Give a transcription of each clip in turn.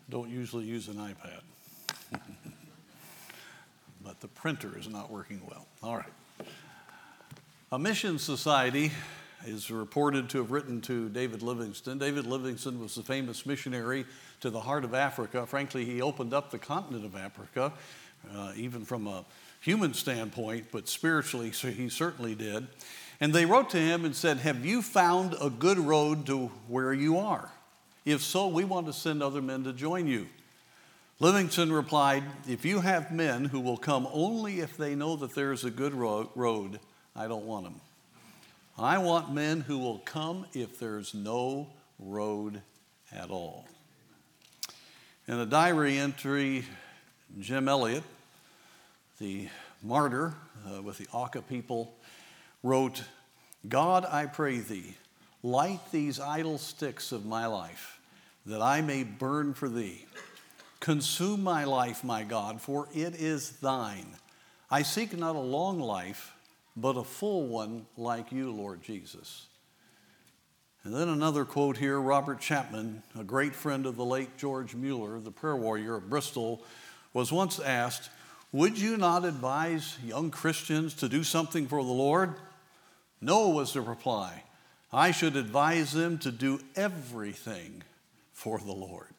don't usually use an iPad. But the printer is not working well. All right. A mission society is reported to have written to David Livingstone. David Livingstone was the famous missionary to the heart of Africa. Frankly, he opened up the continent of Africa, even from a human standpoint, but spiritually, so he certainly did. And they wrote to him and said, "Have you found a good road to where you are? If so, we want to send other men to join you." Livingstone replied, "If you have men who will come only if they know that there is a good road, I don't want them. I want men who will come if there's no road at all." In a diary entry, Jim Elliot, the martyr with the Auca people, wrote, "God, I pray thee, light these idle sticks of my life, that I may burn for thee. Consume my life, my God, for it is thine. I seek not a long life, but a full one like you, Lord Jesus." And then another quote here, Robert Chapman, a great friend of the late George Mueller, the prayer warrior of Bristol, was once asked, "Would you not advise young Christians to do something for the Lord?" "No," was the reply. "I should advise them to do everything for the Lord."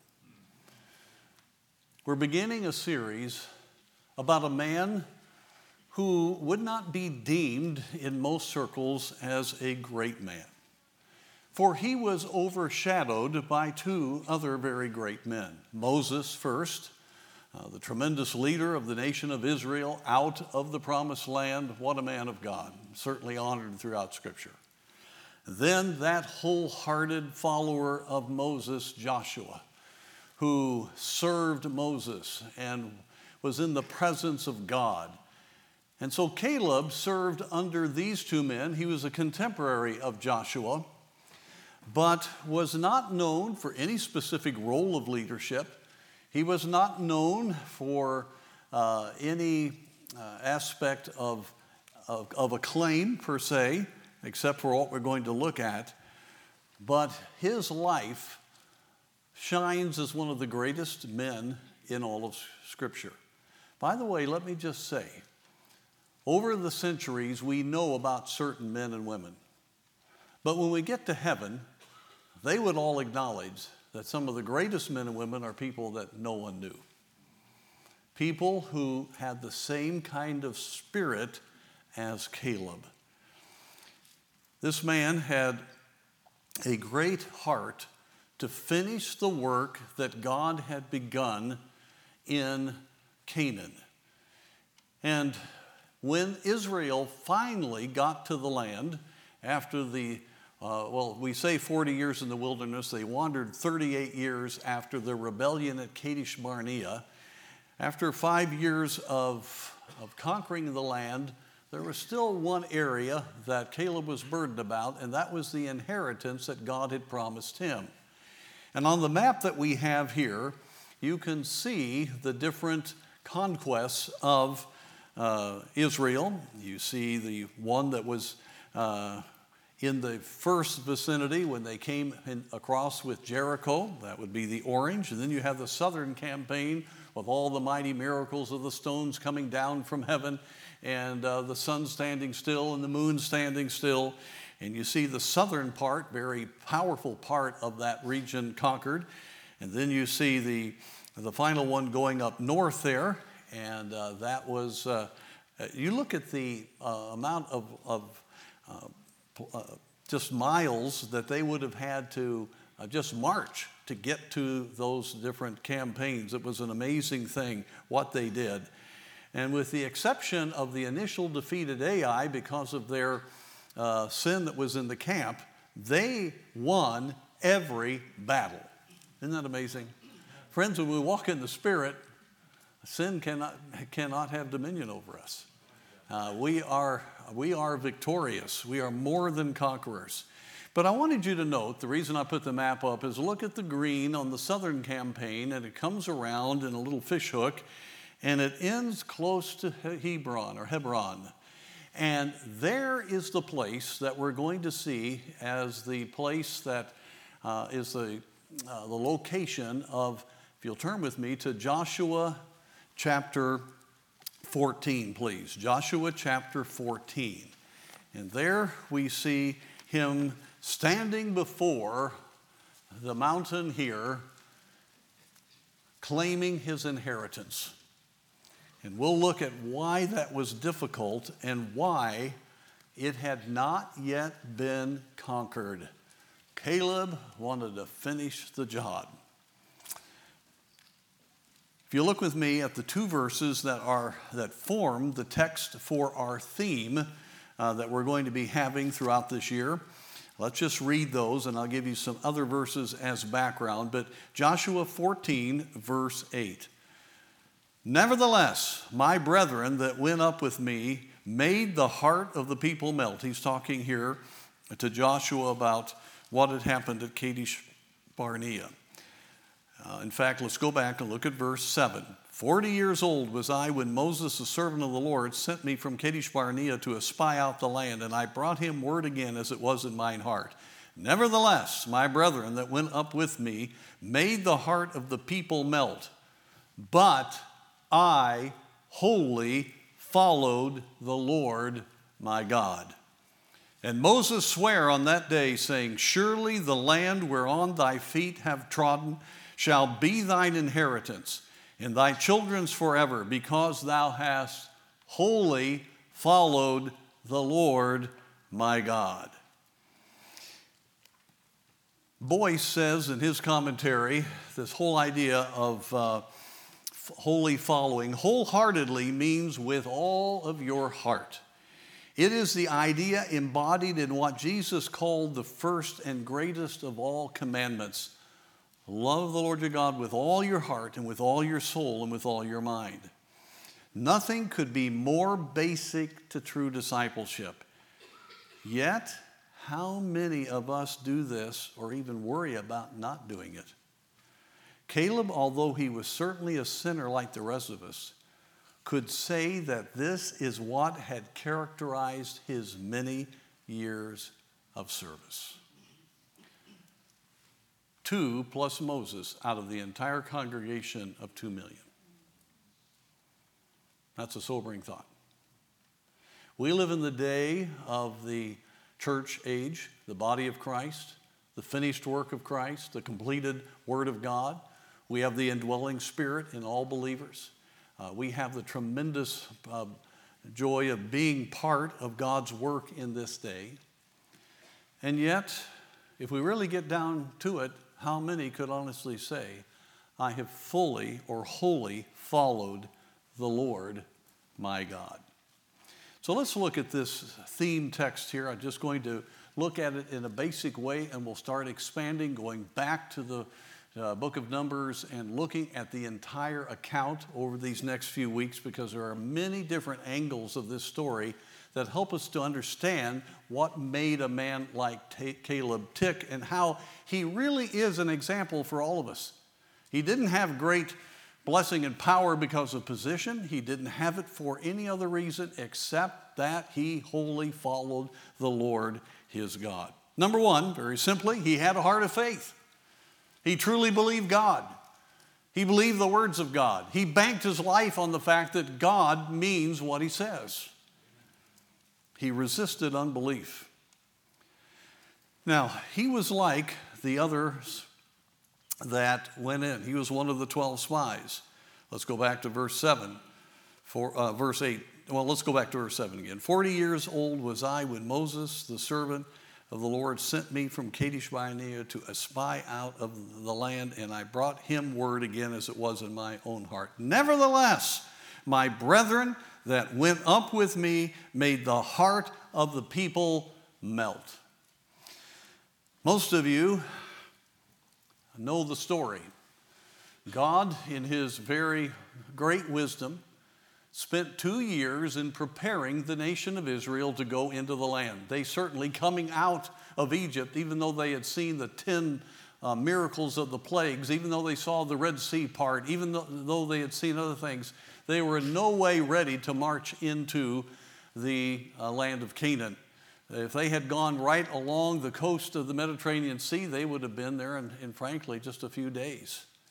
We're beginning a series about a man who would not be deemed in most circles as a great man, for he was overshadowed by two other very great men. Moses first, the tremendous leader of the nation of Israel out of the promised land. What a man of God, certainly honored throughout Scripture. Then that wholehearted follower of Moses, Joshua, who served Moses and was in the presence of God. And so Caleb served under these two men. He was a contemporary of Joshua, but was not known for any specific role of leadership. He was not known for any aspect of acclaim per se, except for what we're going to look at. But his life shines as one of the greatest men in all of Scripture. By the way, let me just say, over the centuries, we know about certain men and women. But when we get to heaven, they would all acknowledge that some of the greatest men and women are people that no one knew. People who had the same kind of spirit as Caleb. This man had a great heart to finish the work that God had begun in Canaan. And when Israel finally got to the land, after we say 40 years in the wilderness, they wandered 38 years after the rebellion at Kadesh Barnea. After 5 years of conquering the land, there was still one area that Caleb was burdened about, and that was the inheritance that God had promised him. And on the map that we have here, you can see the different conquests of Israel. You see the one that was in the first vicinity when they came across with Jericho. That would be the orange. And then you have the southern campaign with all the mighty miracles of the stones coming down from heaven and the sun standing still and the moon standing still. And you see the southern part, very powerful part of that region conquered. And then you see the final one going up north there. And that was, you look at the amount of just miles that they would have had to just march to get to those different campaigns. It was an amazing thing what they did. And with the exception of the initial defeat at Ai because of their sin that was in the camp, they won every battle. Isn't that amazing? Friends, when we walk in the Spirit, sin cannot have dominion over us. We are victorious. We are more than conquerors. But I wanted you to note, the reason I put the map up is look at the green on the southern campaign, and it comes around in a little fish hook, and it ends close to Hebron. And there is the place that we're going to see as the place that is the location of If you'll turn with me to Joshua chapter 14, please. Joshua chapter 14. And there we see him standing before the mountain here, claiming his inheritance. And we'll look at why that was difficult and why it had not yet been conquered. Caleb wanted to finish the job. If you look with me at the two verses that form the text for our theme that we're going to be having throughout this year, let's just read those, and I'll give you some other verses as background. But Joshua 14, verse 8. Nevertheless, my brethren that went up with me made the heart of the people melt. He's talking here to Joshua about what had happened at Kadesh Barnea. In fact, let's go back and look at verse 7. 40 years old was I when Moses, the servant of the Lord, sent me from Kadesh Barnea to espy out the land, and I brought him word again as it was in mine heart. Nevertheless, my brethren that went up with me made the heart of the people melt, but I wholly followed the Lord my God. And Moses sware on that day, saying, surely the land whereon thy feet have trodden shall be thine inheritance, and thy children's forever, because thou hast wholly followed the Lord my God. Boyce says in his commentary, this whole idea of wholly following, wholeheartedly means with all of your heart. It is the idea embodied in what Jesus called the first and greatest of all commandments. Love the Lord your God with all your heart and with all your soul and with all your mind. Nothing could be more basic to true discipleship. Yet, how many of us do this or even worry about not doing it? Caleb, although he was certainly a sinner like the rest of us, could say that this is what had characterized his many years of service. 2 plus Moses out of the entire congregation of 2 million. That's a sobering thought. We live in the day of the church age, the body of Christ, the finished work of Christ, the completed Word of God. We have the indwelling Spirit in all believers. We have the tremendous joy of being part of God's work in this day. And yet, if we really get down to it, how many could honestly say, I have fully or wholly followed the Lord my God? So let's look at this theme text here. I'm just going to look at it in a basic way, and we'll start expanding, going back to the book of Numbers and looking at the entire account over these next few weeks, because there are many different angles of this story that help us to understand what made a man like Caleb tick and how he really is an example for all of us. He didn't have great blessing and power because of position. He didn't have it for any other reason except that he wholly followed the Lord his God. Number one, very simply, he had a heart of faith. He truly believed God. He believed the words of God. He banked his life on the fact that God means what he says. He resisted unbelief. Now, he was like the others that went in. He was one of the 12 spies. Let's go back to verse 7. Verse 8. Well, let's go back to verse 7 again. 40 years old was I when Moses, the servant of the Lord, sent me from Kadesh Barnea to espy out of the land, and I brought him word again as it was in my own heart. Nevertheless, my brethren that went up with me made the heart of the people melt. Most of you know the story. God, in his very great wisdom, spent 2 years in preparing the nation of Israel to go into the land. They certainly, coming out of Egypt, even though they had seen the 10 miracles of the plagues, even though they saw the Red Sea part, even though they had seen other things, they were in no way ready to march into the land of Canaan. If they had gone right along the coast of the Mediterranean Sea, they would have been there in frankly, just a few days.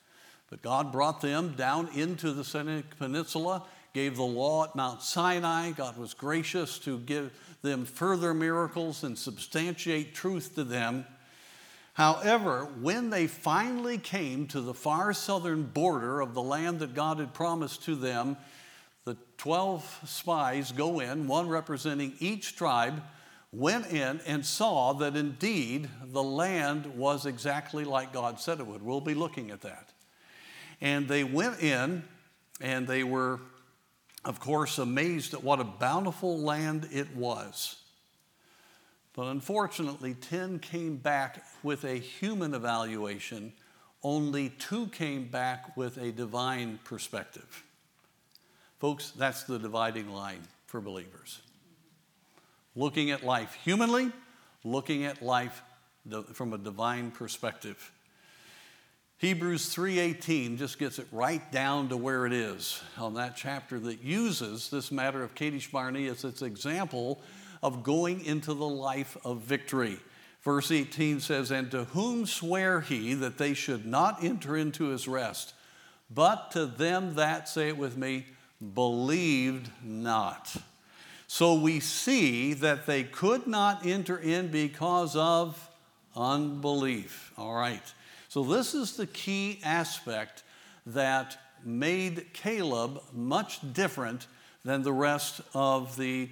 But God brought them down into the Sinai Peninsula, gave the law at Mount Sinai. God was gracious to give them further miracles and substantiate truth to them. However, when they finally came to the far southern border of the land that God had promised to them, the 12 spies go in, one representing each tribe, went in and saw that indeed the land was exactly like God said it would. We'll be looking at that. And they went in, and they were, of course, amazed at what a bountiful land it was. But unfortunately, 10 came back with a human evaluation. Only 2 came back with a divine perspective. Folks, that's the dividing line for believers. Looking at life humanly, looking at life from a divine perspective. Hebrews 3:18 just gets it right down to where it is on that chapter that uses this matter of Kadesh Barnea as its example of going into the life of victory. Verse 18 says, "And to whom sware he that they should not enter into his rest, but to them that," say it with me, "believed not." So we see that they could not enter in because of unbelief. All right. So this is the key aspect that made Caleb much different than the rest of the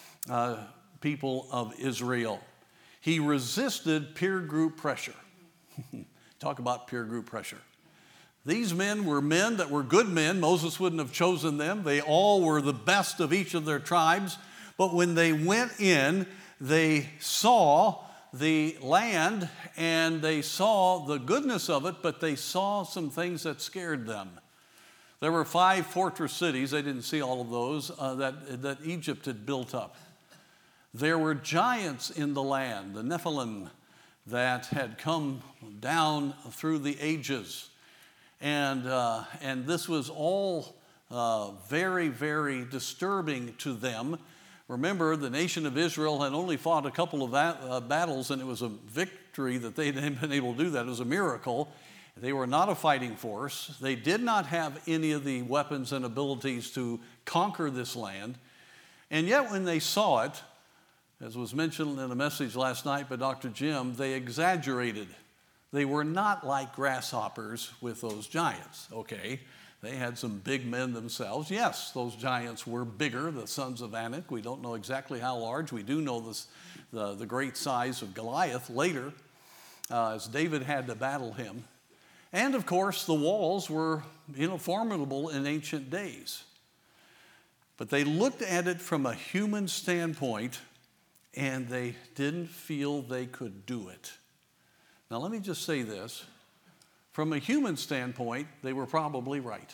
people of Israel. He resisted peer group pressure. Talk about peer group pressure. These men were men that were good men. Moses wouldn't have chosen them. They all were the best of each of their tribes. But when they went in, they saw the land and they saw the goodness of it, but they saw some things that scared them. There were 5 fortress cities, they didn't see all of those, that Egypt had built up. There were giants in the land, the Nephilim, that had come down through the ages. And this was all very, very disturbing to them. Remember, the nation of Israel had only fought a couple of battles, and it was a victory that they hadn't been able to do that. It was a miracle. They were not a fighting force. They did not have any of the weapons and abilities to conquer this land. And yet when they saw it, as was mentioned in a message last night by Dr. Jim, they exaggerated. They were not like grasshoppers with those giants, okay? They had some big men themselves. Yes, those giants were bigger, the sons of Anak. We don't know exactly how large. We do know the great size of Goliath later, as David had to battle him. And of course, the walls were, formidable in ancient days. But they looked at it from a human standpoint, and they didn't feel they could do it. Now, let me just say this. From a human standpoint, they were probably right.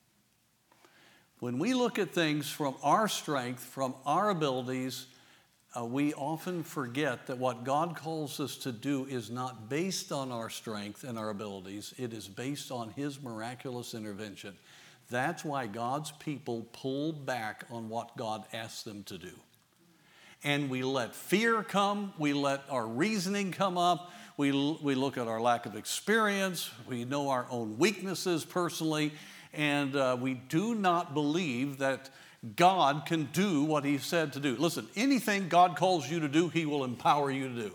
When we look at things from our strength, from our abilities, we often forget that what God calls us to do is not based on our strength and our abilities. It is based on His miraculous intervention. That's why God's people pull back on what God asks them to do. And we let fear come. We let our reasoning come up. We look at our lack of experience. We know our own weaknesses personally. And we do not believe that God can do what He said to do. Listen, anything God calls you to do, He will empower you to do.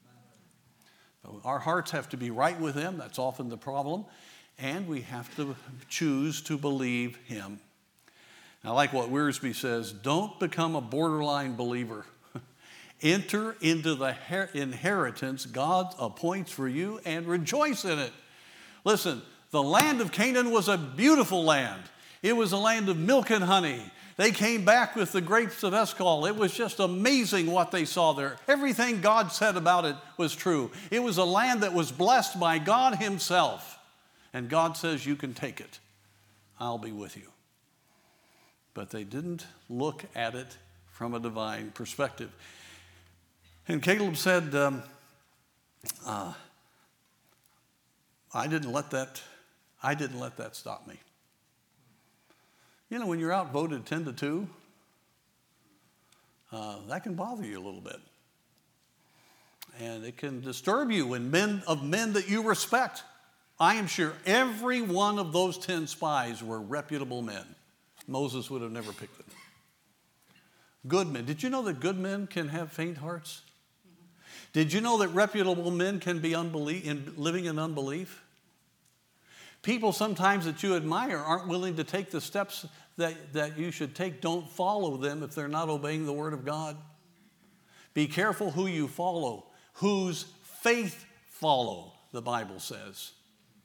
Our hearts have to be right with Him. That's often the problem. And we have to choose to believe Him. I like what Wiersbe says, don't become a borderline believer. Enter into the inheritance God appoints for you and rejoice in it. Listen, the land of Canaan was a beautiful land. It was a land of milk and honey. They came back with the grapes of Eshcol. It was just amazing what they saw there. Everything God said about it was true. It was a land that was blessed by God Himself. And God says, you can take it. I'll be with you. But they didn't look at it from a divine perspective. And Caleb said, I didn't let that stop me. When you're outvoted 10-2, that can bother you a little bit. And it can disturb you when men that you respect I am sure every one of those 10 spies were reputable men. Moses would have never picked them. Good men. Did you know that good men can have faint hearts? Did you know that reputable men can be living in unbelief? People sometimes that you admire aren't willing to take the steps that you should take. Don't follow them if they're not obeying the Word of God. Be careful who you follow, whose faith follow, the Bible says.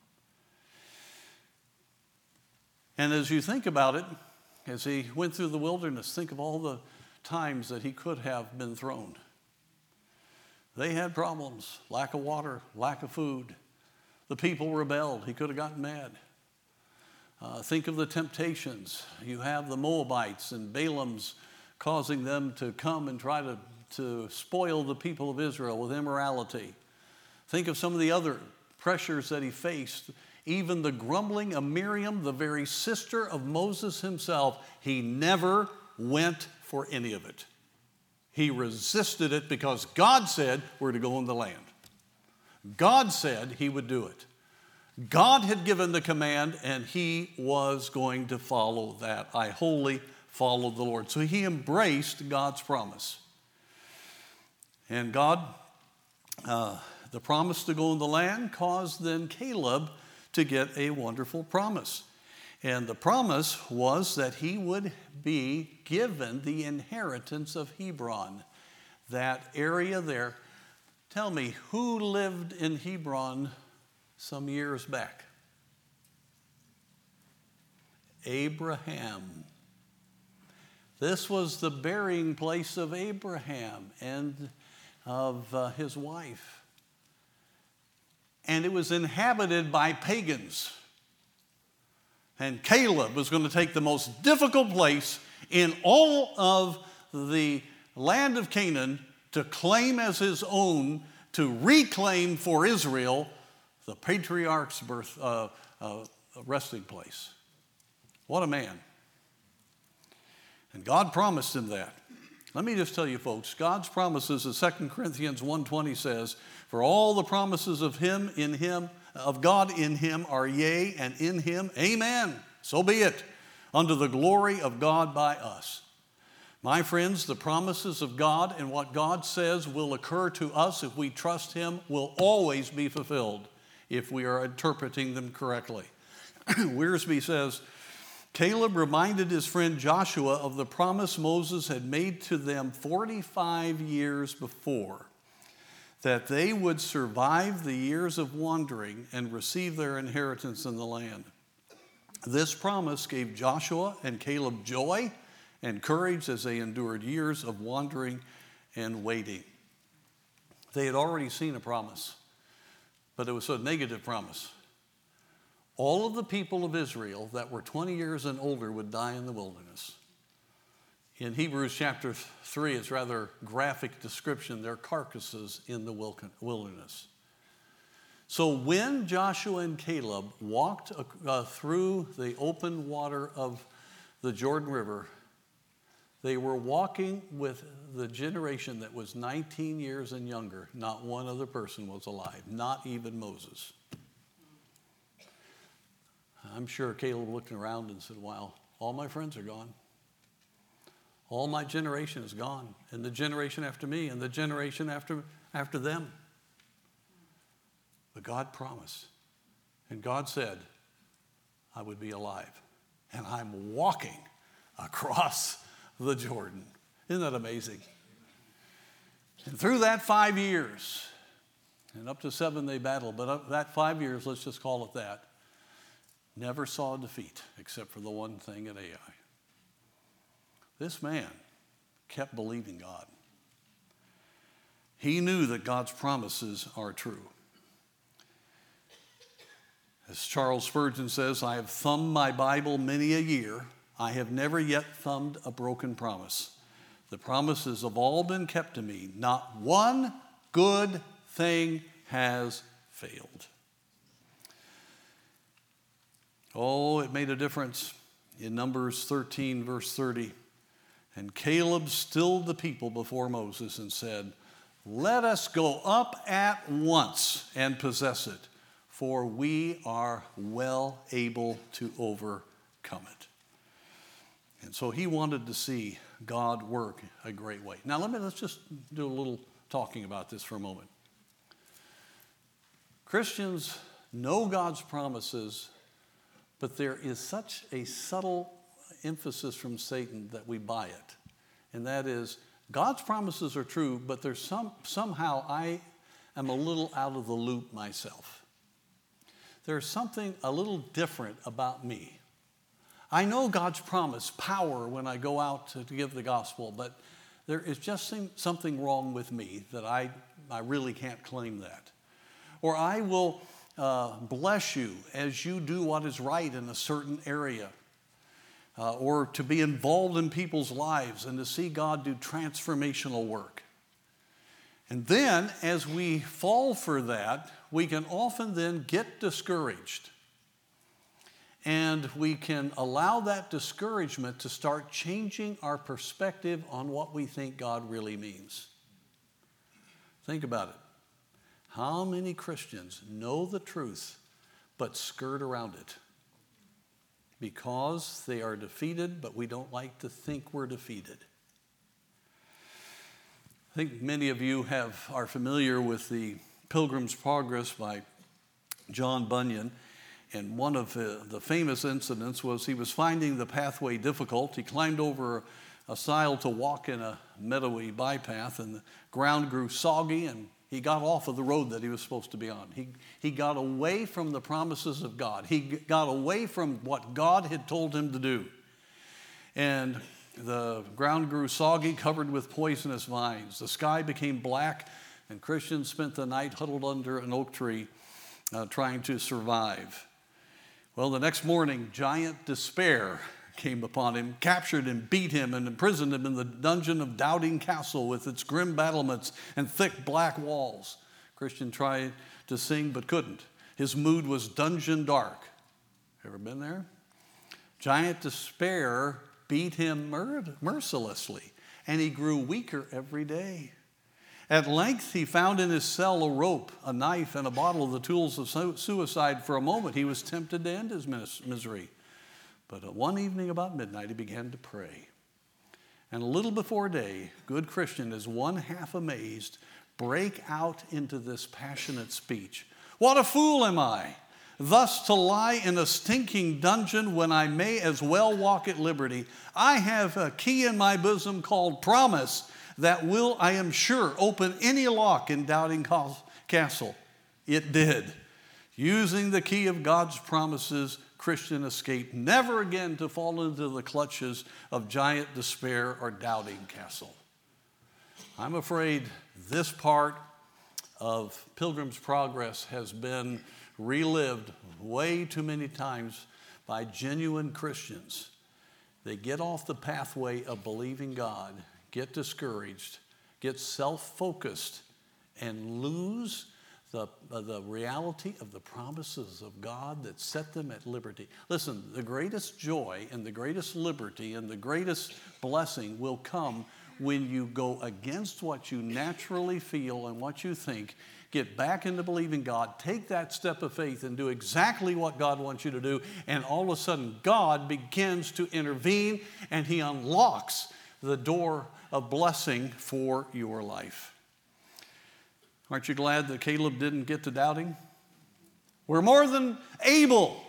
And as you think about it, as he went through the wilderness, think of all the times that he could have been thrown. They had problems, lack of water, lack of food. The people rebelled. He could have gotten mad. Think of the temptations. You have the Moabites and Balaam's causing them to come and try to spoil the people of Israel with immorality. Think of some of the other pressures that he faced. Even the grumbling of Miriam, the very sister of Moses himself, he never went for any of it. He resisted it because God said we're to go in the land. God said he would do it. God had given the command, and he was going to follow that. I wholly followed the Lord. So he embraced God's promise. And God, the promise to go in the land caused then Caleb to get a wonderful promise. And the promise was that he would be given the inheritance of Hebron, that area there. Tell me, who lived in Hebron some years back? Abraham. This was the burying place of Abraham and of his wife. And it was inhabited by pagans. And Caleb was going to take the most difficult place in all of the land of Canaan to claim as his own, to reclaim for Israel the patriarch's resting place. What a man. And God promised him that. Let me just tell you, folks, God's promises, as 2 Corinthians 1:20 says, for all the promises of him in him, of God in him are yea, and in him, amen. So be it, unto the glory of God by us. My friends, the promises of God and what God says will occur to us if we trust him will always be fulfilled if we are interpreting them correctly. Wiersbe says, Caleb reminded his friend Joshua of the promise Moses had made to them 45 years before, that they would survive the years of wandering and receive their inheritance in the land. This promise gave Joshua and Caleb joy and courage as they endured years of wandering and waiting. They had already seen a promise, but it was a negative promise. All of the people of Israel that were 20 years and older would die in the wilderness. In Hebrews chapter 3, it's rather graphic description, their carcasses in the wilderness. So when Joshua and Caleb walked through the open water of the Jordan River, they were walking with the generation that was 19 years and younger. Not one other person was alive, not even Moses. I'm sure Caleb looked around and said, wow, all my friends are gone. All my generation is gone, and the generation after me, and the generation after them. But God promised, and God said, I would be alive, and I'm walking across the Jordan. Isn't that amazing? And through that 5 years, and up to 7 they battled, but that 5 years, let's just call it that, never saw a defeat except for the one thing at Ai. This man kept believing God. He knew that God's promises are true. As Charles Spurgeon says, I have thumbed my Bible many a year. I have never yet thumbed a broken promise. The promises have all been kept to me. Not one good thing has failed. Oh, it made a difference in Numbers 13, verse 30. And Caleb stilled the people before Moses and said, let us go up at once and possess it, for we are well able to overcome it. And so he wanted to see God work a great way. Now let's just do a little talking about this for a moment. Christians know God's promises, but there is such a subtle emphasis from Satan that we buy it. And that is, God's promises are true, but there's somehow I am a little out of the loop myself. There's something a little different about me. I know God's promise, power, when I go out to give the gospel, but there is just something wrong with me that I really can't claim that. Or I will bless you as you do what is right in a certain area. Or to be involved in people's lives and to see God do transformational work. And then, as we fall for that, we can often then get discouraged. And we can allow that discouragement to start changing our perspective on what we think God really means. Think about it. How many Christians know the truth but skirt around it? Because they are defeated, but we don't like to think we're defeated. I think many of you are familiar with the Pilgrim's Progress by John Bunyan. And one of the famous incidents was he was finding the pathway difficult. He climbed over a sile to walk in a meadowy bypath, and the ground grew soggy, and he got off of the road that he was supposed to be on. He got away from the promises of God. He got away from what God had told him to do. And the ground grew soggy, covered with poisonous vines. The sky became black, and Christian spent the night huddled under an oak tree trying to survive. Well, the next morning, giant despair came upon him, captured him, beat him, and imprisoned him in the dungeon of Doubting Castle with its grim battlements and thick black walls. Christian tried to sing but couldn't. His mood was dungeon dark. Ever been there? Giant despair beat him mercilessly, and he grew weaker every day. At length, he found in his cell a rope, a knife, and a bottle of the tools of suicide. For a moment, he was tempted to end his misery. But one evening about midnight, he began to pray. And a little before day, good Christian, as one half amazed, break out into this passionate speech. What a fool am I, thus to lie in a stinking dungeon when I may as well walk at liberty. I have a key in my bosom called promise that will, I am sure, open any lock in Doubting Castle. It did. Using the key of God's promises, Christian escaped never again to fall into the clutches of giant despair or Doubting Castle. I'm afraid this part of Pilgrim's Progress has been relived way too many times by genuine Christians. They get off the pathway of believing God, get discouraged, get self-focused, and lose the reality of the promises of God that set them at liberty. Listen, the greatest joy and the greatest liberty and the greatest blessing will come when you go against what you naturally feel and what you think, get back into believing God, take that step of faith and do exactly what God wants you to do, and all of a sudden God begins to intervene and He unlocks the door of blessing for your life. Aren't you glad that Caleb didn't get to doubting? We're more than able.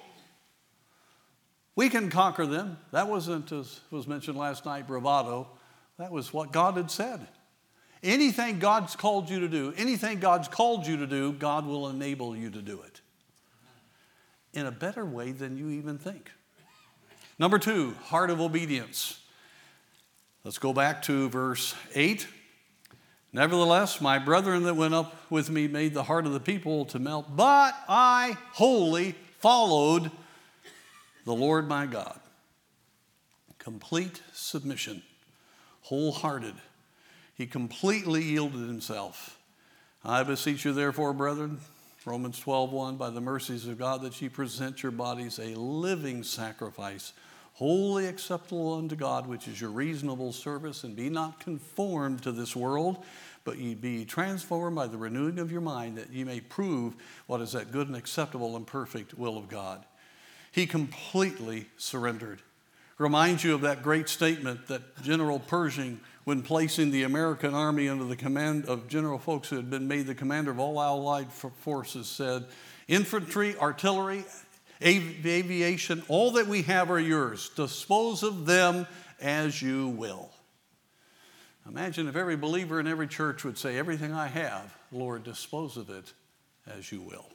We can conquer them. That wasn't, as was mentioned last night, bravado. That was what God had said. Anything God's called you to do, God will enable you to do it in a better way than you even think. Number 2, heart of obedience. Let's go back to verse 8. Nevertheless, my brethren that went up with me made the heart of the people to melt, but I wholly followed the Lord my God. Complete submission, wholehearted. He completely yielded himself. I beseech you therefore, brethren, Romans 12:1, by the mercies of God, that ye present your bodies a living sacrifice, wholly acceptable unto God, which is your reasonable service, and be not conformed to this world, but ye be transformed by the renewing of your mind, that ye may prove what is that good and acceptable and perfect will of God. He completely surrendered. Reminds you of that great statement that General Pershing, when placing the American Army under the command of General Folks, who had been made the commander of all Allied forces, said, infantry, artillery, aviation, all that we have are yours. Dispose of them as you will. Imagine if every believer in every church would say, everything I have, Lord, dispose of it as you will.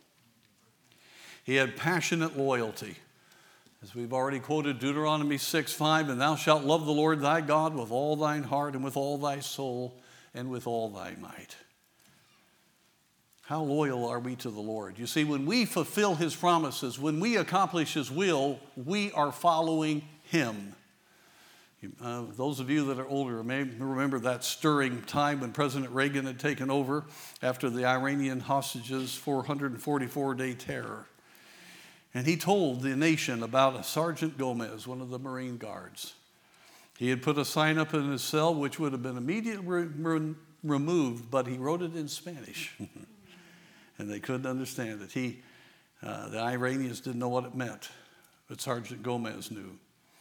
He had passionate loyalty. As we've already quoted Deuteronomy 6:5, and thou shalt love the Lord thy God with all thine heart and with all thy soul and with all thy might. How loyal are we to the Lord? You see, when we fulfill his promises, when we accomplish his will, we are following him. Those of you that are older may remember that stirring time when President Reagan had taken over after the Iranian hostages' 444-day terror. And he told the nation about Sergeant Gomez, one of the Marine Guards. He had put a sign up in his cell which would have been immediately removed, but he wrote it in Spanish. And they couldn't understand it. The Iranians didn't know what it meant, but Sergeant Gomez knew.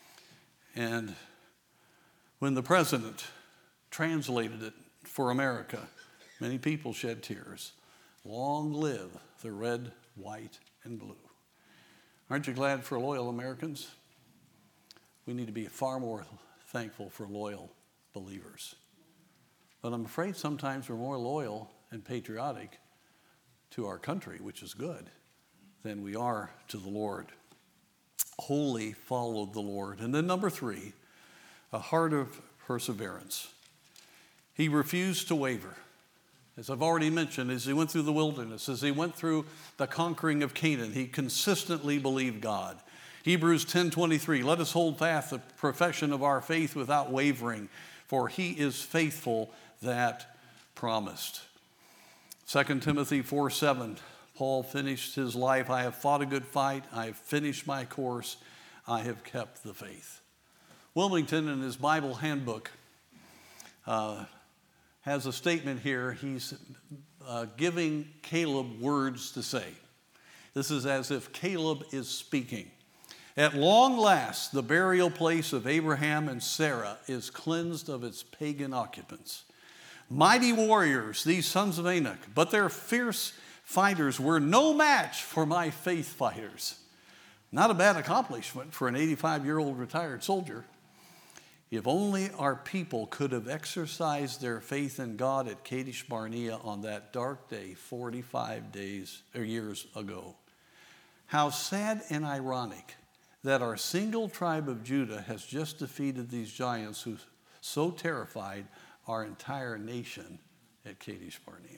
And when the president translated it for America, many people shed tears. Long live the red, white, and blue. Aren't you glad for loyal Americans? We need to be far more thankful for loyal believers. But I'm afraid sometimes we're more loyal and patriotic to our country, which is good, than we are to the Lord. Wholly followed the Lord. And then number 3, a heart of perseverance. He refused to waver. As I've already mentioned, as he went through the wilderness, as he went through the conquering of Canaan, he consistently believed God. Hebrews 10:23, let us hold fast the profession of our faith without wavering, for he is faithful that promised. 2 Timothy 4:7, Paul finished his life, I have fought a good fight, I have finished my course, I have kept the faith. Wilmington, in his Bible handbook, has a statement here. He's giving Caleb words to say. This is as if Caleb is speaking. At long last, the burial place of Abraham and Sarah is cleansed of its pagan occupants. Mighty warriors, these sons of Anak, but their fierce fighters were no match for my faith fighters. Not a bad accomplishment for an 85-year-old retired soldier. If only our people could have exercised their faith in God at Kadesh Barnea on that dark day 45 years ago. How sad and ironic that our single tribe of Judah has just defeated these giants who so terrified our entire nation at Kadesh Barnea.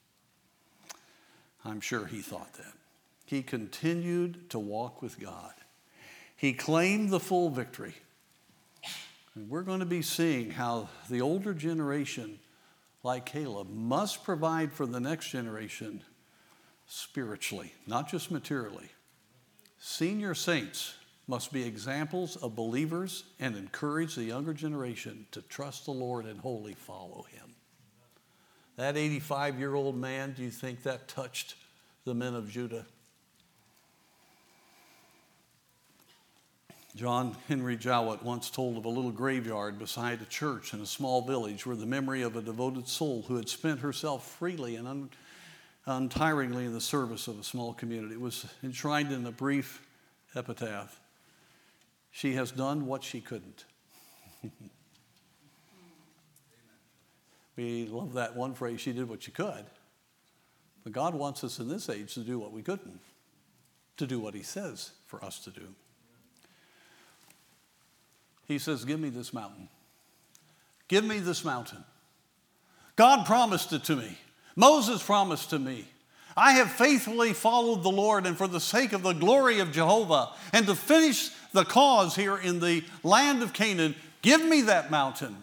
I'm sure he thought that. He continued to walk with God. He claimed the full victory. And we're going to be seeing how the older generation, like Caleb, must provide for the next generation spiritually, not just materially. Senior saints must be examples of believers and encourage the younger generation to trust the Lord and wholly follow him. That 85-year-old man, do you think that touched the men of Judah? John Henry Jowett once told of a little graveyard beside a church in a small village where the memory of a devoted soul who had spent herself freely and untiringly in the service of a small community was enshrined in a brief epitaph. She has done what she couldn't. We love that one phrase, she did what she could. But God wants us in this age to do what we couldn't, to do what he says for us to do. He says, give me this mountain. Give me this mountain. God promised it to me. Moses promised to me. I have faithfully followed the Lord, and for the sake of the glory of Jehovah and to finish the cause here in the land of Canaan, give me that mountain.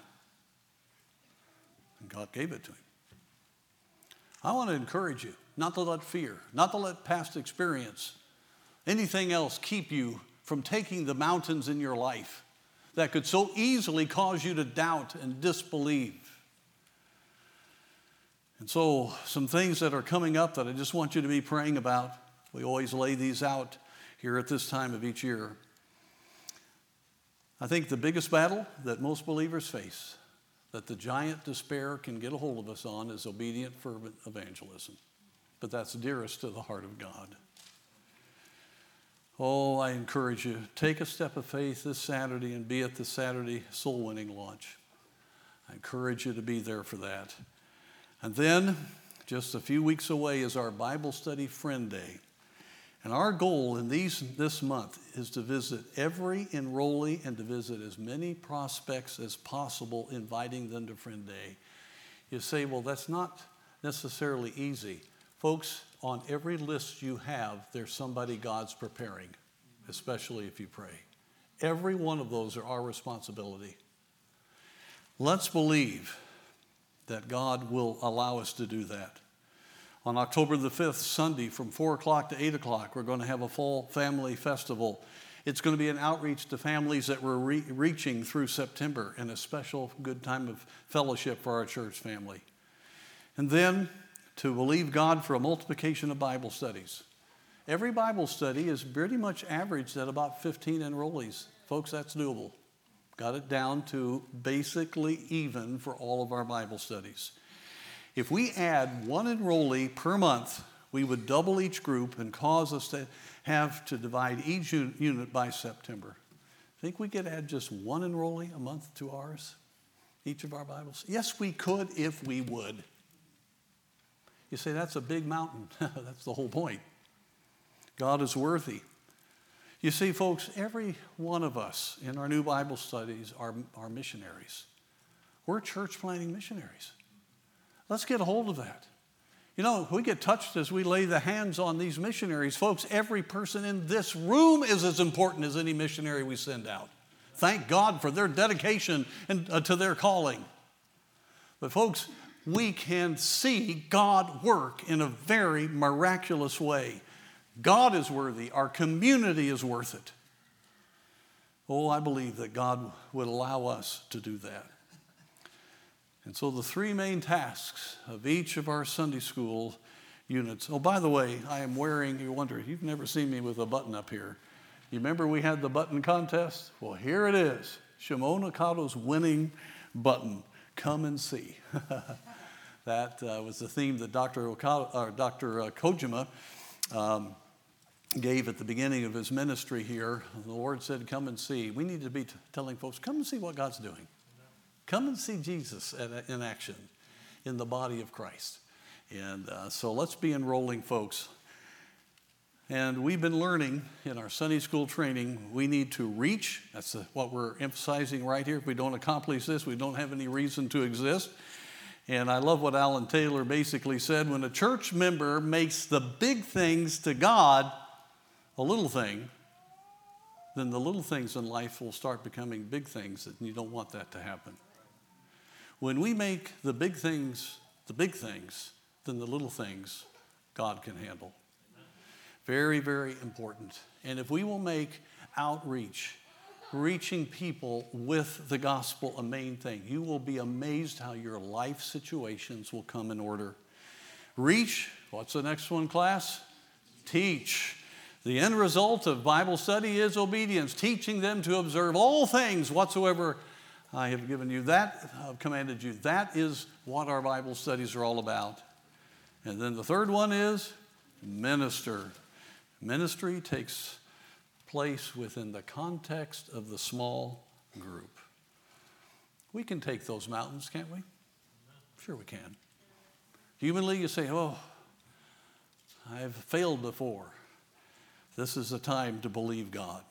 And God gave it to him. I want to encourage you not to let fear, not to let past experience, anything else keep you from taking the mountains in your life that could so easily cause you to doubt and disbelieve. And so some things that are coming up that I just want you to be praying about. We always lay these out here at this time of each year. I think the biggest battle that most believers face, that the giant despair can get a hold of us on, is obedient, fervent evangelism. But that's dearest to the heart of God. Oh, I encourage you, take a step of faith this Saturday and be at the Saturday soul winning launch. I encourage you to be there for that. And then, just a few weeks away is our Bible Study Friend Day. And our goal in this month is to visit every enrollee and to visit as many prospects as possible, inviting them to Friend Day. You say, well, that's not necessarily easy. Folks, on every list you have, there's somebody God's preparing, especially if you pray. Every one of those are our responsibility. Let's believe that God will allow us to do that. On October the 5th, Sunday, from 4 o'clock to 8 o'clock, we're going to have a fall family festival. It's going to be an outreach to families that we're reaching through September, and a special good time of fellowship for our church family. And then to believe God for a multiplication of Bible studies. Every Bible study is pretty much averaged at about 15 enrollees. Folks, that's doable. Got it down to basically even for all of our Bible studies. If we add one enrollee per month, we would double each group and cause us to have to divide each unit by September. Think we could add just one enrollee a month to ours, each of our Bibles? Yes, we could if we would. You say, that's a big mountain. That's the whole point. God is worthy. You see, folks, every one of us in our new Bible studies are missionaries. We're church planting missionaries. Let's get a hold of that. You know, we get touched as we lay the hands on these missionaries. Folks, every person in this room is as important as any missionary we send out. Thank God for their dedication and to their calling. But folks, we can see God work in a very miraculous way. God is worthy. Our community is worth it. Oh, I believe that God would allow us to do that. And so the three main tasks of each of our Sunday school units. Oh, by the way, I am wearing, you wonder, you've never seen me with a button up here. You remember we had the button contest? Well, here it is. Shimon Okado's winning button. Come and see. That was the theme that Dr. Kojima gave at the beginning of his ministry here. The Lord said, come and see. We need to be telling folks, come and see what God's doing. Come and see Jesus in action in the body of Christ. And so let's be enrolling folks. And we've been learning in our Sunday school training, we need to reach. That's what we're emphasizing right here. If we don't accomplish this, we don't have any reason to exist. And I love what Alan Taylor basically said. When a church member makes the big things to God a little thing, then the little things in life will start becoming big things, and you don't want that to happen. When we make the big things, then the little things God can handle. Very, very important. And if we will make outreach, reaching people with the gospel a main thing, you will be amazed how your life situations will come in order. Reach, what's the next one, class? Teach. The end result of Bible study is obedience, teaching them to observe all things whatsoever I have given you. That I've commanded you. That is what our Bible studies are all about. And then the third one is minister. Ministry takes place within the context of the small group. We can take those mountains, can't we? Sure we can. Humanly, you say, oh, I've failed before. This is the time to believe God.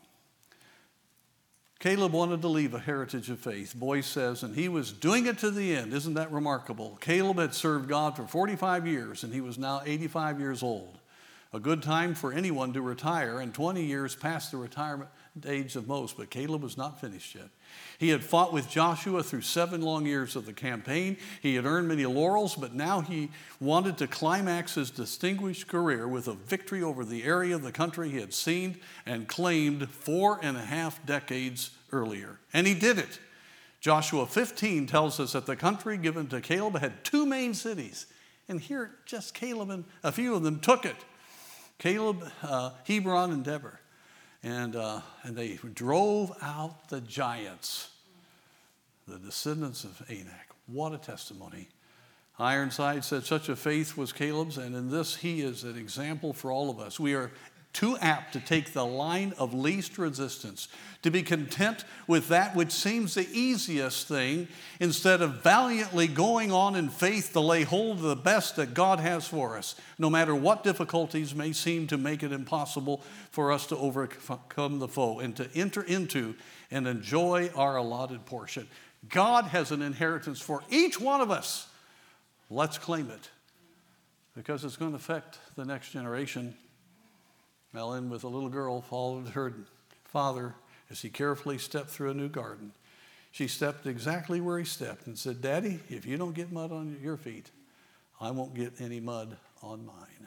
Caleb wanted to leave a heritage of faith. Boyce says, and he was doing it to the end. Isn't that remarkable? Caleb had served God for 45 years, and he was now 85 years old. A good time for anyone to retire, and 20 years past the retirement age of most, but Caleb was not finished yet. He had fought with Joshua through 7 long years of the campaign. He had earned many laurels, but now he wanted to climax his distinguished career with a victory over the area of the country he had seen and claimed 4.5 decades earlier. And he did it. Joshua 15 tells us that the country given to Caleb had 2 main cities, And here, just Caleb and a few of them took it. Caleb, Hebron, and Deborah. And they drove out the giants, the descendants of Anak. What a testimony. Ironside said such a faith was Caleb's, and in this he is an example for all of us. We are too apt to take the line of least resistance, to be content with that which seems the easiest thing, instead of valiantly going on in faith to lay hold of the best that God has for us, no matter what difficulties may seem to make it impossible for us to overcome the foe and to enter into and enjoy our allotted portion. God has an inheritance for each one of us. Let's claim it, because it's going to affect the next generation. Ellen, with a little girl, followed her father as he carefully stepped through a new garden. She stepped exactly where he stepped and said, "Daddy, if you don't get mud on your feet, I won't get any mud on mine."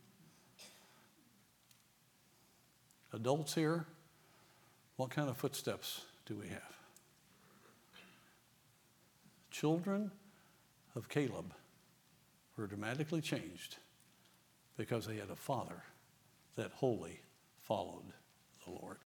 Adults here, what kind of footsteps do we have? Children of Caleb were dramatically changed because they had a father that wholly followed the Lord.